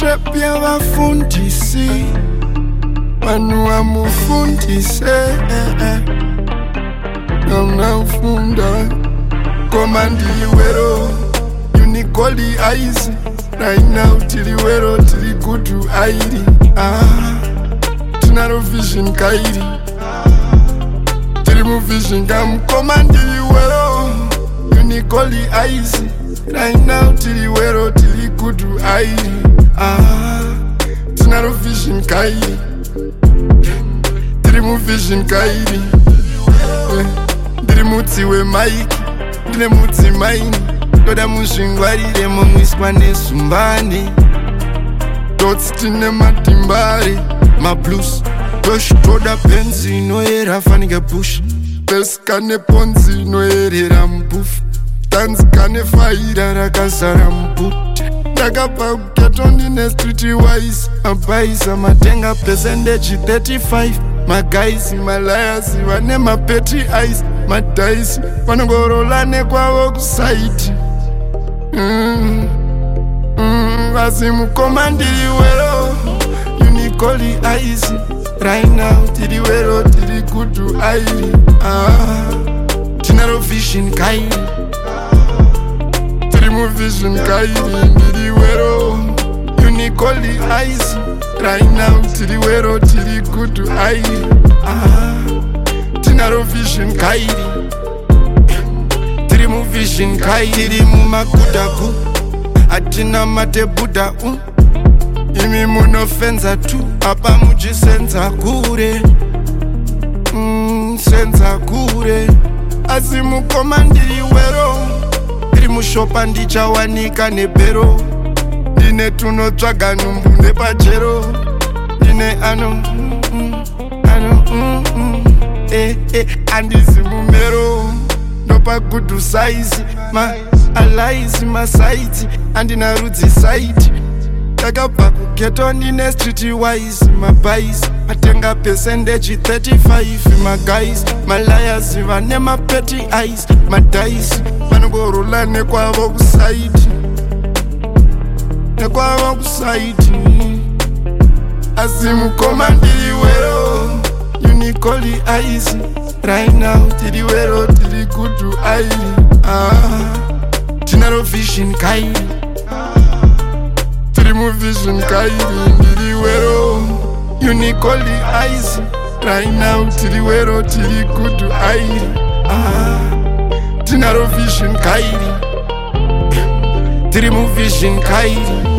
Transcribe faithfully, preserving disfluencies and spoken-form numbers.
trap yavafundisi vanhu vamufundise naunafunda koma ndiliwero unicoli eyes right now tiliwero tili kutu airi ah, tinaro vision kairi tili mu vision kam koma ndiliwero unicoli eyes right now tiliwero tili kutu airi ah, tinaro vision kairi tili mu vision kairi yeah. Ndiri mutsi wemaiki ndine mutsi maini ndoda muzvingwarire mumwiswa nezumbani dotsi tine matimbare mablues dosh toda penzi inoyera fanike bush pesika neponzi inoyerera mubufu tanzikane faira rakazara mubuti ndakabva kuketo ndine street wise mabaisa matenga percentage thirty-five magaisi malayasi vane mapeti ice madaisi vanongorola nekwavo kusaiti mm. mm. vasi mukoma ndiriwero unicoli eyes right now tiriwero tiri kutu airi ah. tinaro vision kairi tiri mu vision kairi ndiriwero unicoli eyes right now tiriwero tiri kutu airi ah. tinaro vision kairi tiri mu vision kairi tiri mu makudaku atina matebuda u imi munofenza tu apa muchisenza kure mm, senza kure asi mukoma ndiriwero tiri mushopa ndichawanika nebhero ndine tunotsvaga nhumbu nepachero ndine ano mm, mm, ano mm, mm, eh, eh, andisi mumero ndopa gudu saizi ma alaizi masaiti andina rudzi saiti ndakabva kuketo ndine street wise mabaisi atenga percentage thirty-five magaisi malayasi vane mapeti ice madaisi vanongorola nekwavo kusaiti nekwavo kusaiti asi mukoma ndiriwero unicoli eyes right now tiriwero tiri kutu airi ah, tinaro vision kairi tiri mu vision kairi ndiriwero unicoli eyes right now tiriwero tiri kutu airi ah, tinaro vision kairi tiri mu vision kairi